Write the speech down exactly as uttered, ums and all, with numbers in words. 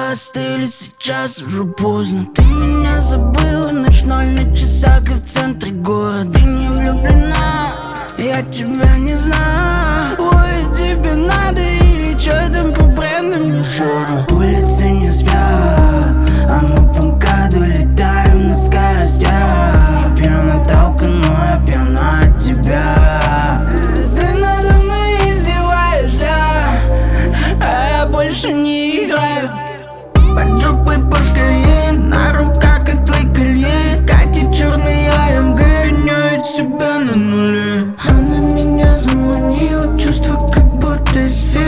остыли, сейчас уже поздно. Ты меня забыла, ночь ноль на часах и в центре города. Ты не влюблена, я тебя не знаю. Ой, тебе надо или чё там по брендам не жарю. Улицы не спят, а мы по МКАДу летаем на скоростях. Я пью Наталка, но я пьяна от тебя. Ты надо мной издеваешься, а я больше не играю. Под жопой пошкали, на руках как твои колье. Катя черный АМГ гоняет себя на нуле. Она меня заманила, чувство как будто из фильма.